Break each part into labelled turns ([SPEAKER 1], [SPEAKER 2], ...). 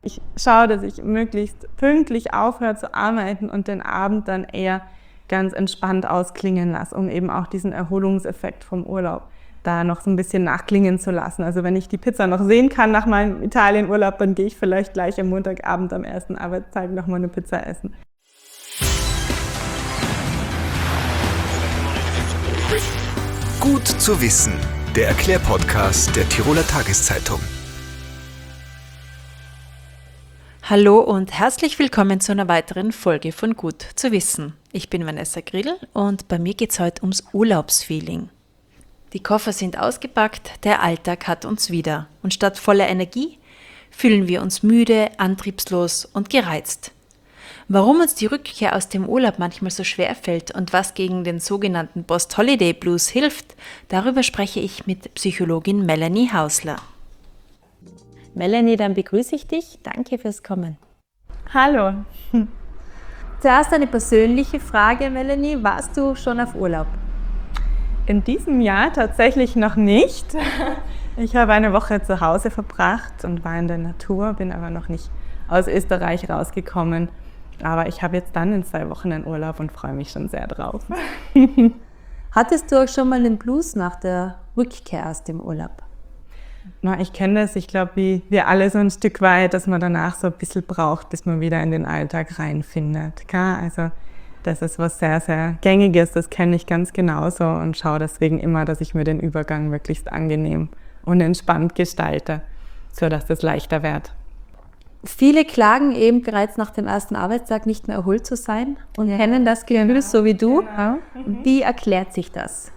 [SPEAKER 1] Ich schaue, dass ich möglichst pünktlich aufhöre zu arbeiten und den Abend dann eher ganz entspannt ausklingen lasse, um eben auch diesen Erholungseffekt vom Urlaub da noch so ein bisschen nachklingen zu lassen. Also wenn ich die Pizza noch sehen kann nach meinem Italienurlaub, dann gehe ich vielleicht gleich am Montagabend am ersten Arbeitstag noch mal eine Pizza essen.
[SPEAKER 2] Gut zu wissen, der Erklärpodcast der Tiroler Tageszeitung.
[SPEAKER 3] Hallo und herzlich willkommen zu einer weiteren Folge von Gut zu wissen. Ich bin Vanessa Grill und bei mir geht es heute ums Urlaubsfeeling. Die Koffer sind ausgepackt, der Alltag hat uns wieder. Und statt voller Energie fühlen wir uns müde, antriebslos und gereizt. Warum uns die Rückkehr aus dem Urlaub manchmal so schwer fällt und was gegen den sogenannten Post-Holiday Blues hilft, darüber spreche ich mit Psychologin Melanie Hausler. Melanie, dann begrüße ich dich. Danke fürs Kommen.
[SPEAKER 1] Hallo.
[SPEAKER 3] Zuerst eine persönliche Frage, Melanie. Warst du schon auf Urlaub?
[SPEAKER 1] In diesem Jahr tatsächlich noch nicht. Ich habe eine Woche zu Hause verbracht und war in der Natur, bin aber noch nicht aus Österreich rausgekommen. Aber ich habe jetzt dann in 2 Wochen einen Urlaub und freue mich schon sehr drauf.
[SPEAKER 3] Hattest du auch schon mal den Blues nach der Rückkehr aus dem Urlaub?
[SPEAKER 1] Na, ich kenne das, ich glaube, wie wir alle so ein Stück weit, dass man danach so ein bisschen braucht, bis man wieder in den Alltag reinfindet. Also das ist was sehr, sehr Gängiges, das kenne ich ganz genauso und schaue deswegen immer, dass ich mir den Übergang möglichst angenehm und entspannt gestalte, sodass das leichter wird.
[SPEAKER 3] Viele klagen eben bereits nach dem ersten Arbeitstag nicht mehr erholt zu sein und kennen das Gefühl so wie du. Genau. Wie erklärt sich das?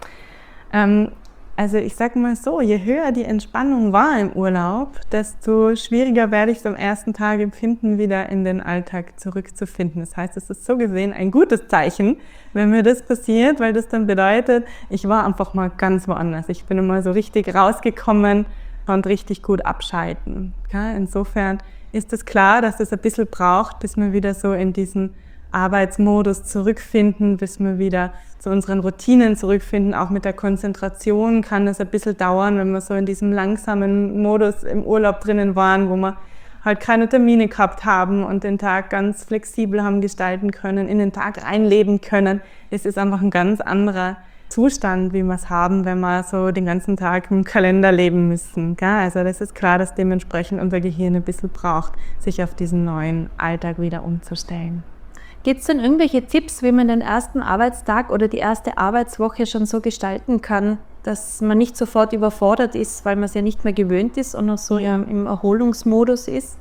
[SPEAKER 1] Also ich sage mal so, je höher die Entspannung war im Urlaub, desto schwieriger werde ich es am ersten Tag empfinden, wieder in den Alltag zurückzufinden. Das heißt, es ist so gesehen ein gutes Zeichen, wenn mir das passiert, weil das dann bedeutet, ich war einfach mal ganz woanders. Ich bin mal so richtig rausgekommen und richtig gut abschalten. Insofern ist es klar, dass es ein bisschen braucht, bis wir wieder so in diesen Arbeitsmodus zurückfinden, bis wir wieder zu unseren Routinen zurückfinden. Auch mit der Konzentration kann es ein bisschen dauern, wenn wir so in diesem langsamen Modus im Urlaub drinnen waren, wo wir halt keine Termine gehabt haben und den Tag ganz flexibel haben gestalten können, in den Tag reinleben können. Es ist einfach ein ganz anderer Zustand, wie wir es haben, wenn wir so den ganzen Tag im Kalender leben müssen. Also das ist klar, dass dementsprechend unser Gehirn ein bisschen braucht, sich auf diesen neuen Alltag wieder umzustellen.
[SPEAKER 3] Gibt es denn irgendwelche Tipps, wie man den ersten Arbeitstag oder die erste Arbeitswoche schon so gestalten kann, dass man nicht sofort überfordert ist, weil man es ja nicht mehr gewöhnt ist und noch so im Erholungsmodus ist?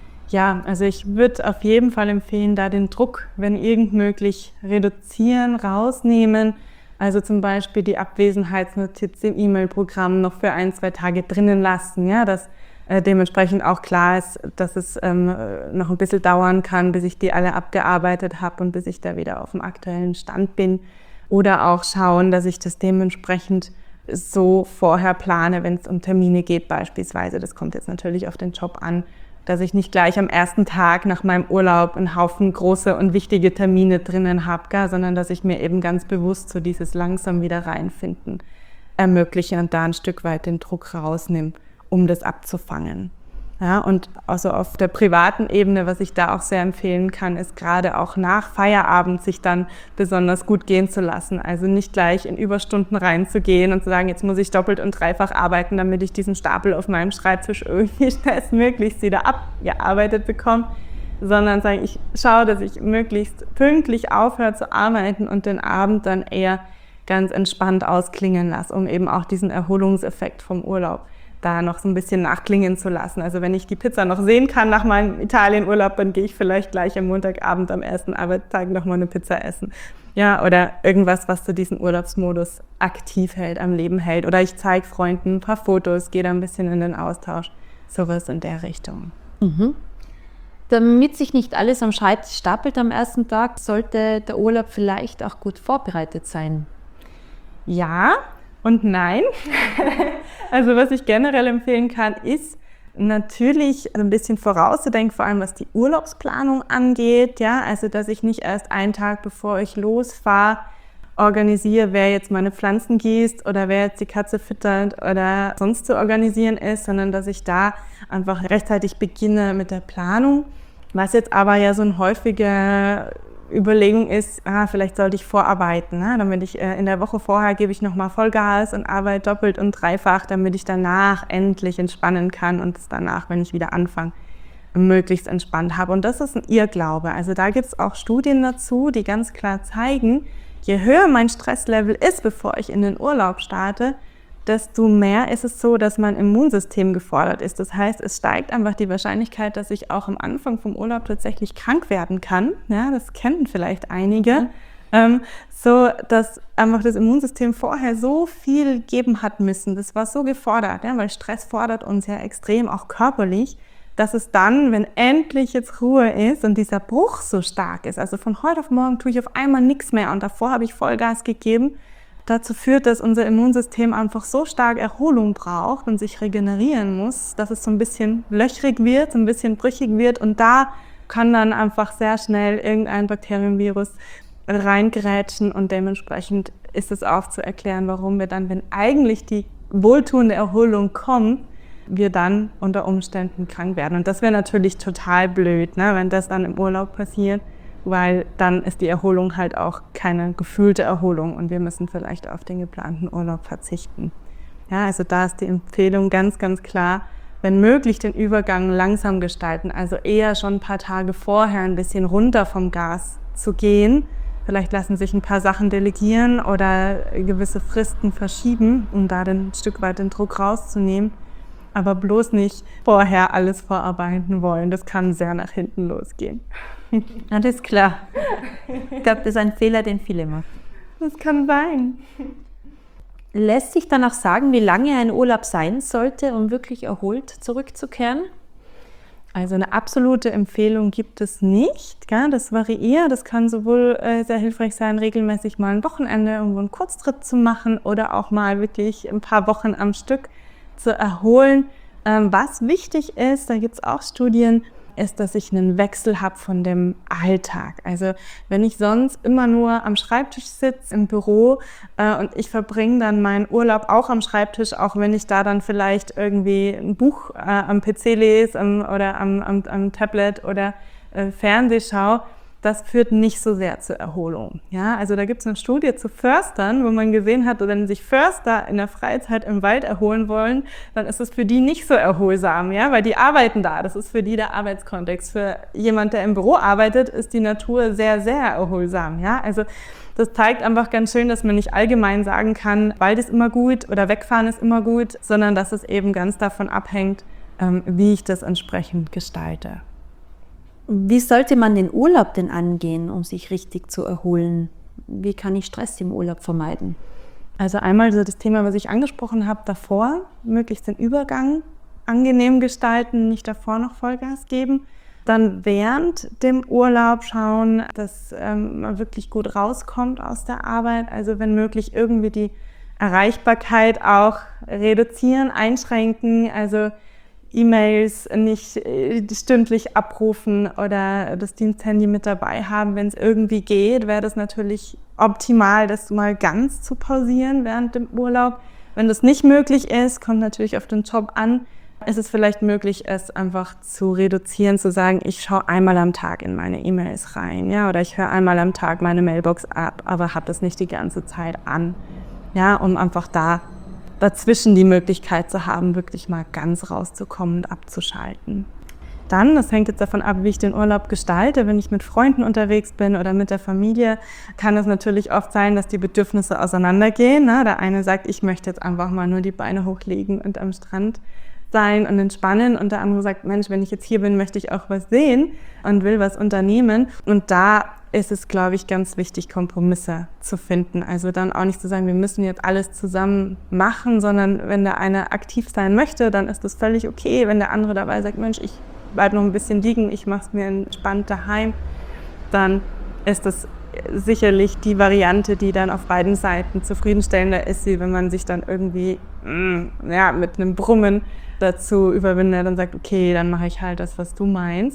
[SPEAKER 1] Ja, also ich würde auf jeden Fall empfehlen, da den Druck, wenn irgend möglich, reduzieren, rausnehmen. Also zum Beispiel die Abwesenheitsnotiz im E-Mail-Programm noch für 1-2 Tage drinnen lassen, ja, dass dementsprechend auch klar ist, dass es noch ein bisschen dauern kann, bis ich die alle abgearbeitet habe und bis ich da wieder auf dem aktuellen Stand bin. Oder auch schauen, dass ich das dementsprechend so vorher plane, wenn es um Termine geht beispielsweise. Das kommt jetzt natürlich auf den Job an, dass ich nicht gleich am ersten Tag nach meinem Urlaub einen Haufen große und wichtige Termine drinnen habe, sondern dass ich mir eben ganz bewusst so dieses langsam wieder reinfinden ermögliche und da ein Stück weit den Druck rausnehme, um das abzufangen. Ja, und also auf der privaten Ebene, was ich da auch sehr empfehlen kann, ist gerade auch nach Feierabend sich dann besonders gut gehen zu lassen. Also nicht gleich in Überstunden reinzugehen und zu sagen, jetzt muss ich doppelt und dreifach arbeiten, damit ich diesen Stapel auf meinem Schreibtisch irgendwie schnellstmöglichst wieder abgearbeitet bekomme, sondern sagen, ich schaue, dass ich möglichst pünktlich aufhöre zu arbeiten und den Abend dann eher ganz entspannt ausklingen lasse, um eben auch diesen Erholungseffekt vom Urlaub da noch so ein bisschen nachklingen zu lassen. Also wenn ich die Pizza noch sehen kann nach meinem Italienurlaub, dann gehe ich vielleicht gleich am Montagabend am ersten Arbeitstag noch mal eine Pizza essen. Ja, oder irgendwas, was so diesen Urlaubsmodus aktiv hält, am Leben hält. Oder ich zeige Freunden ein paar Fotos, gehe da ein bisschen in den Austausch. Sowas in der Richtung.
[SPEAKER 3] Mhm. Damit sich nicht alles am Schreibtisch stapelt am ersten Tag, sollte der Urlaub vielleicht auch gut vorbereitet sein.
[SPEAKER 1] Ja und nein. Also was ich generell empfehlen kann, ist natürlich ein bisschen vorauszudenken, vor allem was die Urlaubsplanung angeht. Ja? Also dass ich nicht erst einen Tag, bevor ich losfahre, organisiere, wer jetzt meine Pflanzen gießt oder wer jetzt die Katze füttert oder sonst zu organisieren ist, sondern dass ich da einfach rechtzeitig beginne mit der Planung. Was jetzt aber ja so eine häufige Überlegung ist, vielleicht sollte ich vorarbeiten, ne? Damit ich in der Woche vorher gebe ich nochmal Vollgas und arbeite doppelt und dreifach, damit ich danach endlich entspannen kann und es danach, wenn ich wieder anfange, möglichst entspannt habe. Und das ist ein Irrglaube. Also da gibt es auch Studien dazu, die ganz klar zeigen, je höher mein Stresslevel ist, bevor ich in den Urlaub starte, desto mehr ist es so, dass mein Immunsystem gefordert ist. Das heißt, es steigt einfach die Wahrscheinlichkeit, dass ich auch am Anfang vom Urlaub tatsächlich krank werden kann. Ja, das kennen vielleicht einige. So, dass einfach das Immunsystem vorher so viel geben hat müssen. Das war so gefordert, ja, weil Stress fordert uns ja extrem, auch körperlich, dass es dann, wenn endlich jetzt Ruhe ist und dieser Bruch so stark ist, also von heute auf morgen tue ich auf einmal nichts mehr und davor habe ich Vollgas gegeben, dazu führt, dass unser Immunsystem einfach so stark Erholung braucht und sich regenerieren muss, dass es so ein bisschen löchrig wird, so ein bisschen brüchig wird und da kann dann einfach sehr schnell irgendein Bakterienvirus reingrätschen und dementsprechend ist es auch zu erklären, warum wir dann, wenn eigentlich die wohltuende Erholung kommt, wir dann unter Umständen krank werden. Und das wäre natürlich total blöd, ne, wenn das dann im Urlaub passiert, weil dann ist die Erholung halt auch keine gefühlte Erholung und wir müssen vielleicht auf den geplanten Urlaub verzichten. Ja, also da ist die Empfehlung ganz, ganz klar, wenn möglich den Übergang langsam gestalten, also eher schon ein paar Tage vorher ein bisschen runter vom Gas zu gehen. Vielleicht lassen sich ein paar Sachen delegieren oder gewisse Fristen verschieben, um da ein Stück weit den Druck rauszunehmen. Aber bloß nicht vorher alles vorarbeiten wollen. Das kann sehr nach hinten losgehen.
[SPEAKER 3] Alles klar. Ich glaube, das ist ein Fehler, den viele machen.
[SPEAKER 1] Das kann sein.
[SPEAKER 3] Lässt sich dann auch sagen, wie lange ein Urlaub sein sollte, um wirklich erholt zurückzukehren?
[SPEAKER 1] Also eine absolute Empfehlung gibt es nicht. Gell? Das variiert. Das kann sowohl sehr hilfreich sein, regelmäßig mal ein Wochenende irgendwo einen Kurztrip zu machen oder auch mal wirklich ein paar Wochen am Stück zu erholen. Was wichtig ist, da gibt es auch Studien, ist, dass ich einen Wechsel habe von dem Alltag. Also wenn ich sonst immer nur am Schreibtisch sitze im Büro und ich verbringe dann meinen Urlaub auch am Schreibtisch, auch wenn ich da dann vielleicht irgendwie ein Buch am PC lese oder am Tablet oder Fernseh schaue, das führt nicht so sehr zur Erholung. Ja, also da gibt es eine Studie zu Förstern, wo man gesehen hat, wenn sich Förster in der Freizeit im Wald erholen wollen, dann ist es für die nicht so erholsam, ja, weil die arbeiten da. Das ist für die der Arbeitskontext. Für jemand, der im Büro arbeitet, ist die Natur sehr, sehr erholsam. Ja, also das zeigt einfach ganz schön, dass man nicht allgemein sagen kann, Wald ist immer gut oder wegfahren ist immer gut, sondern dass es eben ganz davon abhängt, wie ich das entsprechend gestalte.
[SPEAKER 3] Wie sollte man den Urlaub denn angehen, um sich richtig zu erholen? Wie kann ich Stress im Urlaub vermeiden?
[SPEAKER 1] Also einmal so das Thema, was ich angesprochen habe davor, möglichst den Übergang angenehm gestalten, nicht davor noch Vollgas geben. Dann während dem Urlaub schauen, dass man wirklich gut rauskommt aus der Arbeit. Also wenn möglich irgendwie die Erreichbarkeit auch reduzieren, einschränken. Also E-Mails nicht stündlich abrufen oder das Diensthandy mit dabei haben. Wenn es irgendwie geht, wäre das natürlich optimal, das mal ganz zu pausieren während dem Urlaub. Wenn das nicht möglich ist, kommt natürlich auf den Job an, ist es vielleicht möglich, es einfach zu reduzieren, zu sagen, ich schaue einmal am Tag in meine E-Mails rein, ja, oder ich höre einmal am Tag meine Mailbox ab, aber habe das nicht die ganze Zeit an, ja, um einfach dazwischen die Möglichkeit zu haben, wirklich mal ganz rauszukommen und abzuschalten. Dann, das hängt jetzt davon ab, wie ich den Urlaub gestalte. Wenn ich mit Freunden unterwegs bin oder mit der Familie, kann es natürlich oft sein, dass die Bedürfnisse auseinandergehen. Ne? Der eine sagt, ich möchte jetzt einfach mal nur die Beine hochlegen und am Strand sein und entspannen. Und der andere sagt, Mensch, wenn ich jetzt hier bin, möchte ich auch was sehen und will was unternehmen. Und da ist es, glaube ich, ganz wichtig, Kompromisse zu finden. Also dann auch nicht zu sagen, wir müssen jetzt alles zusammen machen, sondern wenn der eine aktiv sein möchte, dann ist das völlig okay. Wenn der andere dabei sagt, Mensch, ich bleibe noch ein bisschen liegen, ich mache es mir entspannt daheim, dann ist das sicherlich die Variante, die dann auf beiden Seiten zufriedenstellender ist, wie wenn man sich dann irgendwie mit einem Brummen dazu überwindet und sagt, okay, dann mache ich halt das, was du meinst.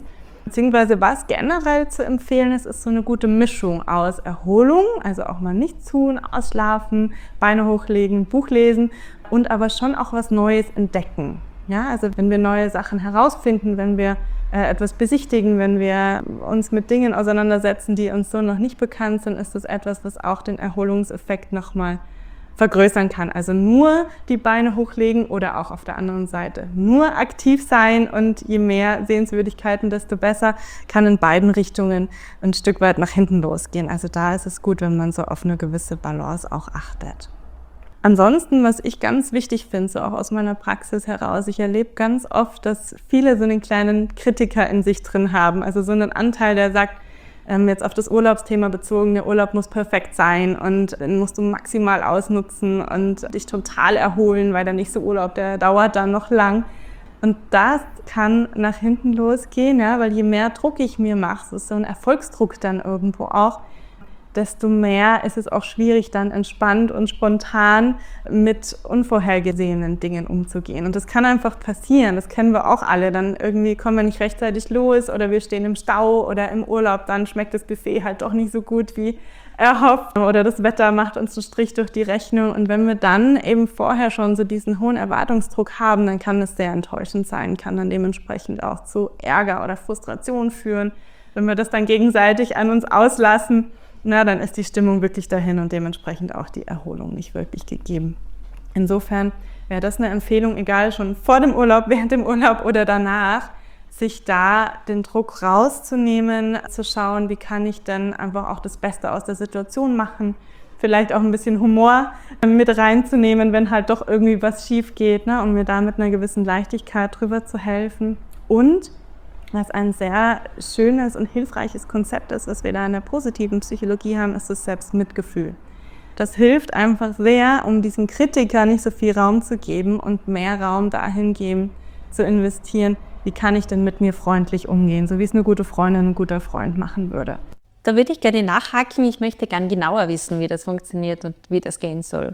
[SPEAKER 1] Beziehungsweise was generell zu empfehlen ist so eine gute Mischung aus Erholung, also auch mal nichts tun, ausschlafen, Beine hochlegen, Buch lesen und aber schon auch was Neues entdecken. Ja, also wenn wir neue Sachen herausfinden, wenn wir etwas besichtigen, wenn wir uns mit Dingen auseinandersetzen, die uns so noch nicht bekannt sind, ist das etwas, was auch den Erholungseffekt nochmal vergrößern kann. Also nur die Beine hochlegen oder auch auf der anderen Seite nur aktiv sein und je mehr Sehenswürdigkeiten, desto besser, kann in beiden Richtungen ein Stück weit nach hinten losgehen. Also da ist es gut, wenn man so auf eine gewisse Balance auch achtet. Ansonsten, was ich ganz wichtig finde, so auch aus meiner Praxis heraus, ich erlebe ganz oft, dass viele so einen kleinen Kritiker in sich drin haben, also so einen Anteil, der sagt, jetzt auf das Urlaubsthema bezogen, der Urlaub muss perfekt sein und den musst du maximal ausnutzen und dich total erholen, weil der nächste Urlaub, der dauert dann noch lang. Und das kann nach hinten losgehen, ja, weil je mehr Druck ich mir mache, das ist so ein Erfolgsdruck dann irgendwo auch, desto mehr ist es auch schwierig, dann entspannt und spontan mit unvorhergesehenen Dingen umzugehen. Und das kann einfach passieren, das kennen wir auch alle. Dann irgendwie kommen wir nicht rechtzeitig los oder wir stehen im Stau oder im Urlaub, dann schmeckt das Buffet halt doch nicht so gut wie erhofft oder das Wetter macht uns einen Strich durch die Rechnung. Und wenn wir dann eben vorher schon so diesen hohen Erwartungsdruck haben, dann kann es sehr enttäuschend sein, kann dann dementsprechend auch zu Ärger oder Frustration führen. Wenn wir das dann gegenseitig an uns auslassen, dann ist die Stimmung wirklich dahin und dementsprechend auch die Erholung nicht wirklich gegeben. Insofern wäre das eine Empfehlung, egal schon vor dem Urlaub, während dem Urlaub oder danach, sich da den Druck rauszunehmen, zu schauen, wie kann ich denn einfach auch das Beste aus der Situation machen, vielleicht auch ein bisschen Humor mit reinzunehmen, wenn halt doch irgendwie was schief geht, um mir da mit einer gewissen Leichtigkeit drüber zu helfen. Und was ein sehr schönes und hilfreiches Konzept ist, was wir da in der positiven Psychologie haben, ist das Selbstmitgefühl. Das hilft einfach sehr, um diesen Kritiker nicht so viel Raum zu geben und mehr Raum dahin geben, zu investieren, wie kann ich denn mit mir freundlich umgehen, so wie es eine gute Freundin, ein guter Freund machen würde.
[SPEAKER 4] Da würde ich gerne nachhaken, ich möchte gerne genauer wissen, wie das funktioniert und wie das gehen soll.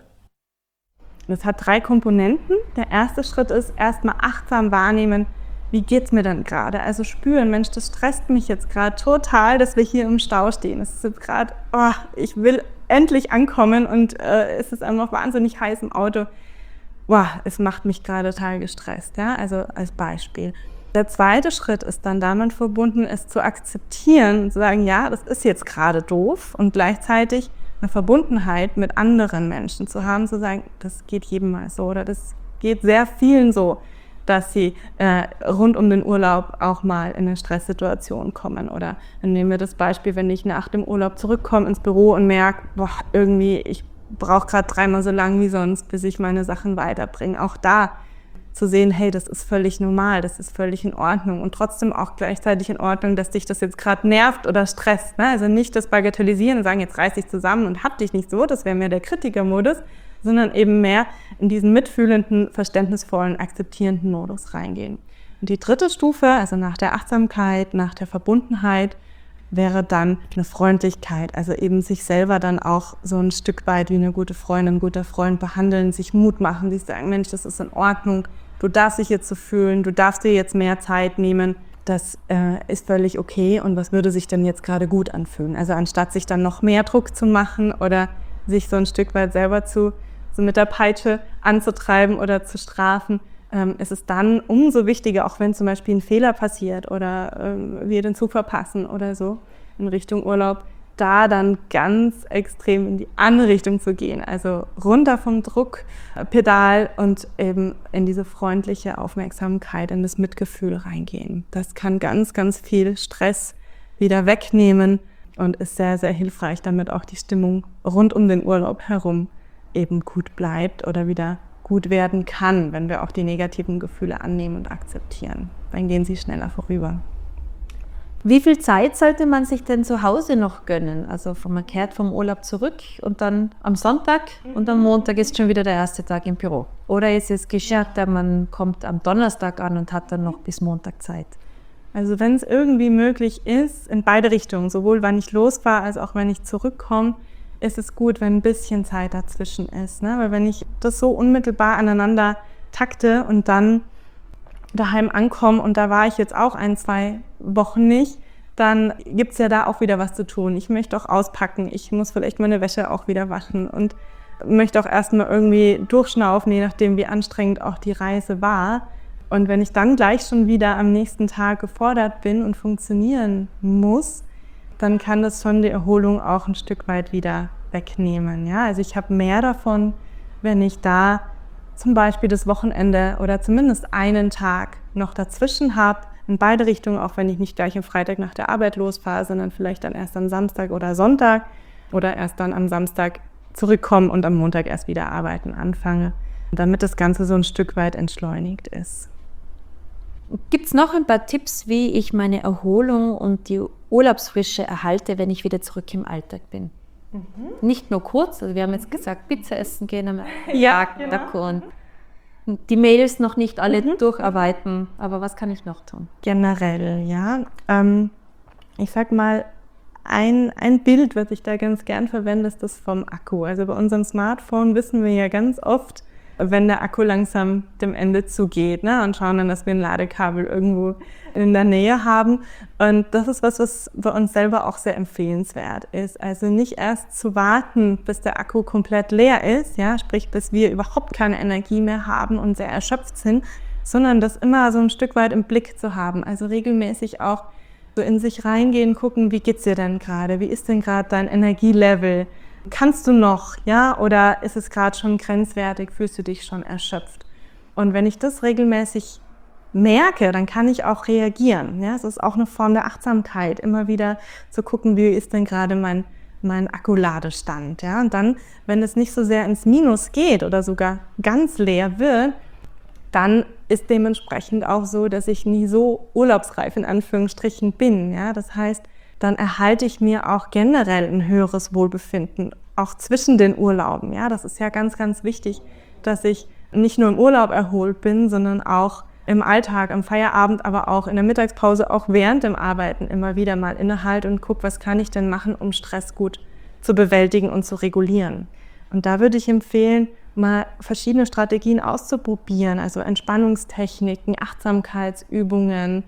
[SPEAKER 1] Das hat 3 Komponenten. Der erste Schritt ist erstmal achtsam wahrnehmen, wie geht's mir denn gerade? Also spüren, Mensch, das stresst mich jetzt gerade total, dass wir hier im Stau stehen. Es ist jetzt gerade, ich will endlich ankommen und es ist einfach wahnsinnig heiß im Auto. Es macht mich gerade total gestresst, ja? Also als Beispiel. Der zweite Schritt ist dann damit verbunden, es zu akzeptieren und zu sagen, ja, das ist jetzt gerade doof und gleichzeitig eine Verbundenheit mit anderen Menschen zu haben, zu sagen, das geht jedem mal so oder das geht sehr vielen so, dass sie rund um den Urlaub auch mal in eine Stresssituation kommen. Oder dann nehmen wir das Beispiel, wenn ich nach dem Urlaub zurückkomme ins Büro und merke, irgendwie, ich brauche gerade 3-mal so lang wie sonst, bis ich meine Sachen weiterbringe. Auch da zu sehen, hey, das ist völlig normal, das ist völlig in Ordnung und trotzdem auch gleichzeitig in Ordnung, dass dich das jetzt gerade nervt oder stresst. Ne? Also nicht das Bagatellisieren und sagen, jetzt reiß dich zusammen und hab dich nicht so, das wäre mehr der Kritikermodus, sondern eben mehr in diesen mitfühlenden, verständnisvollen, akzeptierenden Modus reingehen. Und die dritte Stufe, also nach der Achtsamkeit, nach der Verbundenheit, wäre dann eine Freundlichkeit, also eben sich selber dann auch so ein Stück weit wie eine gute Freundin, ein guter Freund behandeln, sich Mut machen, sich sagen, Mensch, das ist in Ordnung, du darfst dich jetzt so fühlen, du darfst dir jetzt mehr Zeit nehmen, das ist völlig okay und was würde sich denn jetzt gerade gut anfühlen? Also anstatt sich dann noch mehr Druck zu machen oder sich so ein Stück weit selber so mit der Peitsche anzutreiben oder zu strafen, ist es dann umso wichtiger, auch wenn zum Beispiel ein Fehler passiert oder wir den Zug verpassen oder so in Richtung Urlaub, da dann ganz extrem in die andere Richtung zu gehen. Also runter vom Druckpedal und eben in diese freundliche Aufmerksamkeit, in das Mitgefühl reingehen. Das kann ganz, ganz viel Stress wieder wegnehmen und ist sehr, sehr hilfreich, damit auch die Stimmung rund um den Urlaub herum eben gut bleibt oder wieder gut werden kann, wenn wir auch die negativen Gefühle annehmen und akzeptieren. Dann gehen sie schneller vorüber.
[SPEAKER 4] Wie viel Zeit sollte man sich denn zu Hause noch gönnen? Also man kehrt vom Urlaub zurück und dann am Sonntag und am Montag ist schon wieder der erste Tag im Büro. Oder ist es gescheiter, man kommt am Donnerstag an und hat dann noch bis Montag Zeit?
[SPEAKER 1] Also wenn es irgendwie möglich ist, in beide Richtungen, sowohl wann ich losfahre als auch wenn ich zurückkomme, ist es gut, wenn ein bisschen Zeit dazwischen ist. Ne? Weil wenn ich das so unmittelbar aneinander takte und dann daheim ankomme und da war ich jetzt auch 1-2 Wochen nicht, dann gibt es ja da auch wieder was zu tun. Ich möchte auch auspacken, ich muss vielleicht meine Wäsche auch wieder waschen und möchte auch erstmal irgendwie durchschnaufen, je nachdem wie anstrengend auch die Reise war. Und wenn ich dann gleich schon wieder am nächsten Tag gefordert bin und funktionieren muss, dann kann das schon die Erholung auch ein Stück weit wieder wegnehmen. Ja? Also ich habe mehr davon, wenn ich da zum Beispiel das Wochenende oder zumindest einen Tag noch dazwischen habe, in beide Richtungen, auch wenn ich nicht gleich am Freitag nach der Arbeit losfahre, sondern vielleicht dann erst am Samstag oder Sonntag oder erst dann am Samstag zurückkomme und am Montag erst wieder arbeiten anfange, damit das Ganze so ein Stück weit entschleunigt ist.
[SPEAKER 4] Gibt es noch ein paar Tipps, wie ich meine Erholung und die Urlaubsfrische erhalte, wenn ich wieder zurück im Alltag bin? Nicht nur kurz, also wir haben jetzt gesagt, Pizza essen gehen am Tag, genau. Und die Mails noch nicht alle durcharbeiten, aber was kann ich noch tun?
[SPEAKER 1] Generell, ja. Ich sag mal, ein Bild, was ich da ganz gern verwende, ist das vom Akku. Also bei unserem Smartphone wissen wir ja ganz oft, wenn der Akku langsam dem Ende zugeht, ne? Und schauen dann, dass wir ein Ladekabel irgendwo in der Nähe haben. Und das ist was bei uns selber auch sehr empfehlenswert ist. Also nicht erst zu warten, bis der Akku komplett leer ist, ja, sprich, bis wir überhaupt keine Energie mehr haben und sehr erschöpft sind, sondern das immer so ein Stück weit im Blick zu haben. Also regelmäßig auch so in sich reingehen, gucken, wie geht's dir denn gerade? Wie ist denn gerade dein Energielevel? Kannst du noch, ja? Oder ist es gerade schon grenzwertig? Fühlst du dich schon erschöpft? Und wenn ich das regelmäßig merke, dann kann ich auch reagieren. Ja? Es ist auch eine Form der Achtsamkeit, immer wieder zu gucken, wie ist denn gerade mein Akkuladestand. Ja? Und dann, wenn es nicht so sehr ins Minus geht oder sogar ganz leer wird, dann ist dementsprechend auch so, dass ich nie so urlaubsreif in Anführungsstrichen bin. Ja? Das heißt, dann erhalte ich mir auch generell ein höheres Wohlbefinden, auch zwischen den Urlauben. Ja? Das ist ja ganz, ganz wichtig, dass ich nicht nur im Urlaub erholt bin, sondern auch im Alltag, am Feierabend, aber auch in der Mittagspause, auch während dem Arbeiten immer wieder mal innehalte und gucke, was kann ich denn machen, um Stress gut zu bewältigen und zu regulieren. Und da würde ich empfehlen, mal verschiedene Strategien auszuprobieren, also Entspannungstechniken, Achtsamkeitsübungen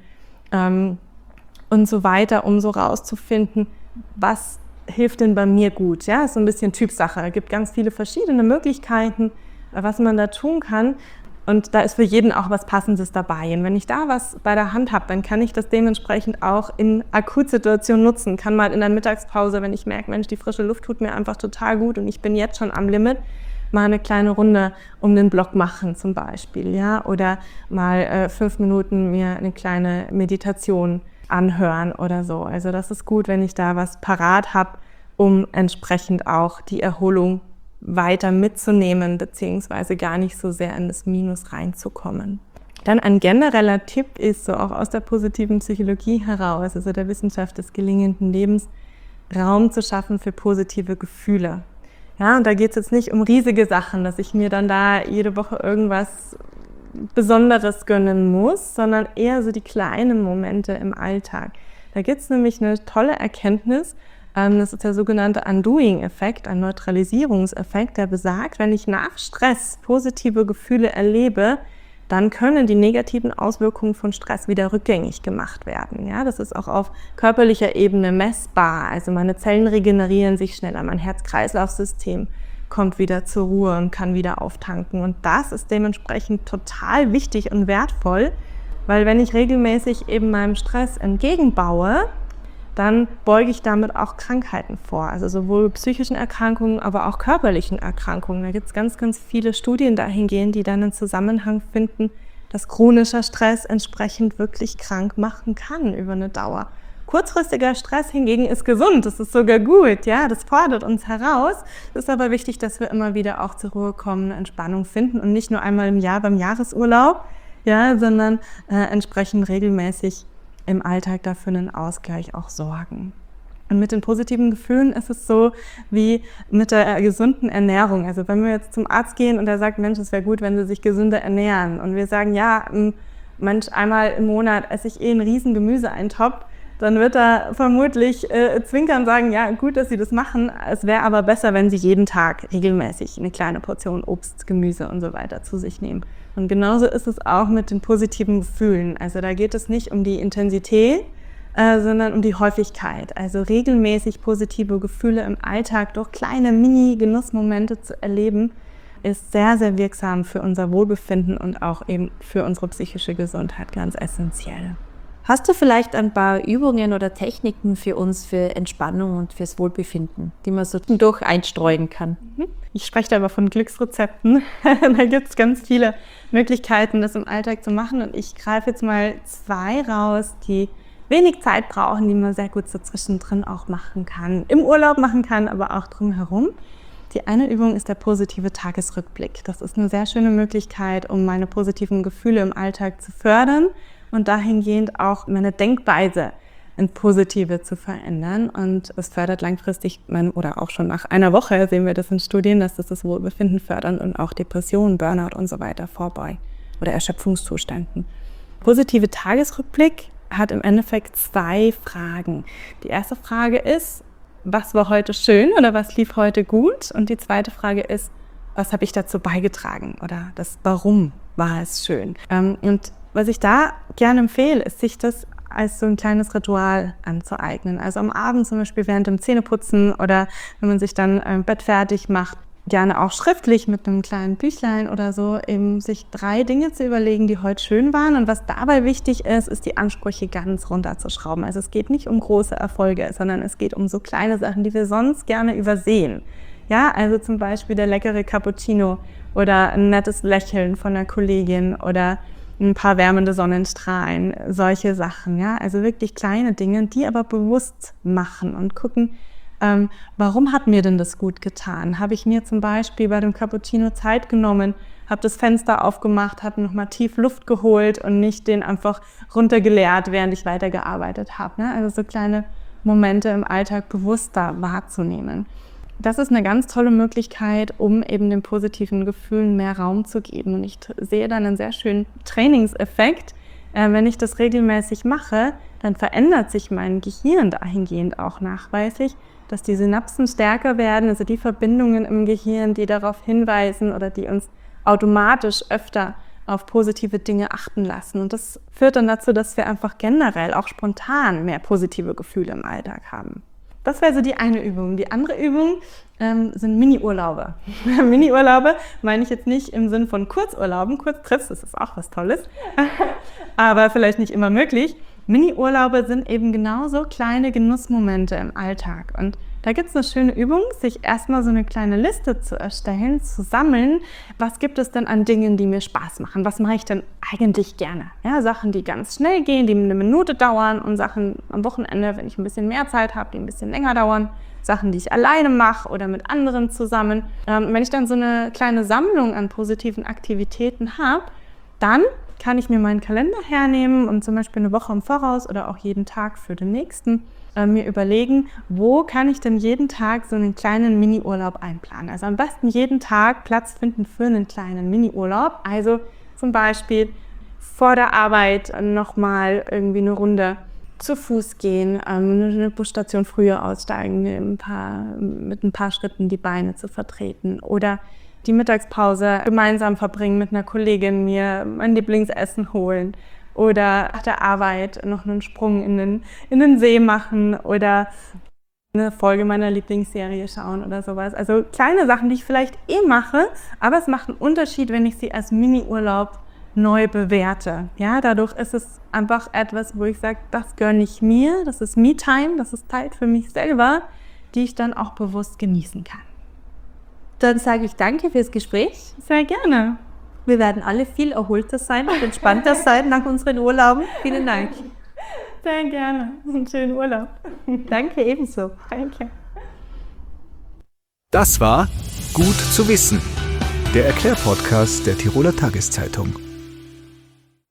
[SPEAKER 1] und so weiter, um so rauszufinden, was hilft denn bei mir gut. Ja, ist so ein bisschen Typsache. Es gibt ganz viele verschiedene Möglichkeiten, was man da tun kann. Und da ist für jeden auch was Passendes dabei. Und wenn ich da was bei der Hand habe, dann kann ich das dementsprechend auch in Akutsituationen nutzen. Kann mal in der Mittagspause, wenn ich merke, Mensch, die frische Luft tut mir einfach total gut und ich bin jetzt schon am Limit, mal eine kleine Runde um den Block machen zum Beispiel. Ja? Oder mal 5 Minuten mir eine kleine Meditation anhören oder so. Also das ist gut, wenn ich da was parat habe, um entsprechend auch die Erholung weiter mitzunehmen, beziehungsweise gar nicht so sehr in das Minus reinzukommen. Dann ein genereller Tipp ist so auch aus der positiven Psychologie heraus, also der Wissenschaft des gelingenden Lebens, Raum zu schaffen für positive Gefühle. Ja, und da geht es jetzt nicht um riesige Sachen, dass ich mir dann da jede Woche irgendwas Besonderes gönnen muss, sondern eher so die kleinen Momente im Alltag. Da gibt es nämlich eine tolle Erkenntnis, das ist der sogenannte Undoing-Effekt, ein Neutralisierungseffekt, der besagt, wenn ich nach Stress positive Gefühle erlebe, dann können die negativen Auswirkungen von Stress wieder rückgängig gemacht werden. Ja, das ist auch auf körperlicher Ebene messbar. Also meine Zellen regenerieren sich schneller, mein Herz-Kreislauf-System kommt wieder zur Ruhe und kann wieder auftanken. Und das ist dementsprechend total wichtig und wertvoll, weil wenn ich regelmäßig eben meinem Stress entgegenbaue, dann beuge ich damit auch Krankheiten vor. Also sowohl psychischen Erkrankungen, aber auch körperlichen Erkrankungen. Da gibt es ganz, ganz viele Studien dahingehend, die dann einen Zusammenhang finden, dass chronischer Stress entsprechend wirklich krank machen kann über eine Dauer. Kurzfristiger Stress hingegen ist gesund, das ist sogar gut, ja, das fordert uns heraus. Es ist aber wichtig, dass wir immer wieder auch zur Ruhe kommen, eine Entspannung finden und nicht nur einmal im Jahr beim Jahresurlaub, ja, sondern entsprechend regelmäßig im Alltag dafür einen Ausgleich auch sorgen. Und mit den positiven Gefühlen ist es so wie mit der gesunden Ernährung. Also wenn wir jetzt zum Arzt gehen und er sagt, Mensch, es wäre gut, wenn Sie sich gesünder ernähren. Und wir sagen, ja, Mensch, einmal im Monat esse ich einen riesen Gemüseeintopf, dann wird er vermutlich zwinkern sagen, ja, gut, dass Sie das machen. Es wäre aber besser, wenn Sie jeden Tag regelmäßig eine kleine Portion Obst, Gemüse und so weiter zu sich nehmen. Und genauso ist es auch mit den positiven Gefühlen. Also da geht es nicht um die Intensität, sondern um die Häufigkeit. Also regelmäßig positive Gefühle im Alltag durch kleine Mini-Genussmomente zu erleben, ist sehr, sehr wirksam für unser Wohlbefinden und auch eben für unsere psychische Gesundheit ganz essentiell.
[SPEAKER 4] Hast du vielleicht ein paar Übungen oder Techniken für uns für Entspannung und fürs Wohlbefinden, die man so durch einstreuen kann?
[SPEAKER 1] Ich spreche da aber von Glücksrezepten. Da gibt es ganz viele Möglichkeiten, das im Alltag zu machen. Und ich greife jetzt mal 2 raus, die wenig Zeit brauchen, die man sehr gut so zwischendrin auch machen kann. Im Urlaub machen kann, aber auch drumherum. Die eine Übung ist der positive Tagesrückblick. Das ist eine sehr schöne Möglichkeit, um meine positiven Gefühle im Alltag zu fördern und dahingehend auch meine Denkweise in Positive zu verändern. Und es fördert langfristig, oder auch schon nach einer Woche sehen wir das in Studien, dass das Wohlbefinden fördert und auch Depressionen, Burnout und so weiter vorbeugt oder Erschöpfungszuständen. Positive Tagesrückblick hat im Endeffekt 2 Fragen. Die erste Frage ist, was war heute schön oder was lief heute gut? Und die zweite Frage ist, was habe ich dazu beigetragen oder das Warum war es schön? Und was ich da gerne empfehle, ist, sich das als so ein kleines Ritual anzueignen. Also am Abend zum Beispiel während dem Zähneputzen oder wenn man sich dann im Bett fertig macht, gerne auch schriftlich mit einem kleinen Büchlein oder so, eben sich 3 Dinge zu überlegen, die heute schön waren. Und was dabei wichtig ist, ist die Ansprüche ganz runterzuschrauben. Also es geht nicht um große Erfolge, sondern es geht um so kleine Sachen, die wir sonst gerne übersehen. Ja, also zum Beispiel der leckere Cappuccino oder ein nettes Lächeln von einer Kollegin oder ein paar wärmende Sonnenstrahlen, solche Sachen. Ja, also wirklich kleine Dinge, die aber bewusst machen und gucken, warum hat mir denn das gut getan? Habe ich mir zum Beispiel bei dem Cappuccino Zeit genommen, habe das Fenster aufgemacht, habe nochmal tief Luft geholt und nicht den einfach runtergeleert, während ich weitergearbeitet habe. Ne? Also so kleine Momente im Alltag bewusster wahrzunehmen. Das ist eine ganz tolle Möglichkeit, um eben den positiven Gefühlen mehr Raum zu geben. Und ich sehe dann einen sehr schönen Trainingseffekt. Wenn ich das regelmäßig mache, dann verändert sich mein Gehirn dahingehend auch nachweislich, dass die Synapsen stärker werden, also die Verbindungen im Gehirn, die darauf hinweisen oder die uns automatisch öfter auf positive Dinge achten lassen. Und das führt dann dazu, dass wir einfach generell auch spontan mehr positive Gefühle im Alltag haben. Das wäre so die eine Übung. Die andere Übung sind Mini-Urlaube. Mini-Urlaube meine ich jetzt nicht im Sinn von Kurzurlauben, Kurztrips, das ist auch was Tolles, aber vielleicht nicht immer möglich. Mini-Urlaube sind eben genauso kleine Genussmomente im Alltag. Und da gibt es eine schöne Übung, sich erstmal so eine kleine Liste zu erstellen, zu sammeln. Was gibt es denn an Dingen, die mir Spaß machen? Was mache ich denn eigentlich gerne? Ja, Sachen, die ganz schnell gehen, die 1 Minute dauern und Sachen am Wochenende, wenn ich ein bisschen mehr Zeit habe, die ein bisschen länger dauern. Sachen, die ich alleine mache oder mit anderen zusammen. Wenn ich dann so eine kleine Sammlung an positiven Aktivitäten habe, dann kann ich mir meinen Kalender hernehmen und zum Beispiel eine Woche im Voraus oder auch jeden Tag für den nächsten mir überlegen, wo kann ich denn jeden Tag so einen kleinen Mini-Urlaub einplanen. Also am besten jeden Tag Platz finden für einen kleinen Mini-Urlaub. Also zum Beispiel vor der Arbeit nochmal irgendwie eine Runde zu Fuß gehen, eine Busstation früher aussteigen, mit ein paar Schritten die Beine zu vertreten oder die Mittagspause gemeinsam verbringen mit einer Kollegin, mir mein Lieblingsessen holen oder nach der Arbeit noch einen Sprung in den See machen oder eine Folge meiner Lieblingsserie schauen oder sowas. Also kleine Sachen, die ich vielleicht mache, aber es macht einen Unterschied, wenn ich sie als Mini-Urlaub neu bewerte. Ja, dadurch ist es einfach etwas, wo ich sage, das gönne ich mir, das ist Me-Time, das ist Zeit für mich selber, die ich dann auch bewusst genießen kann.
[SPEAKER 4] Dann sage ich danke fürs Gespräch.
[SPEAKER 1] Sehr gerne.
[SPEAKER 4] Wir werden alle viel erholter sein und entspannter sein nach unseren Urlauben. Vielen Dank.
[SPEAKER 1] Sehr gerne. Einen schönen Urlaub.
[SPEAKER 4] Danke ebenso.
[SPEAKER 1] Danke.
[SPEAKER 2] Das war Gut zu wissen, der Erklärpodcast der Tiroler Tageszeitung.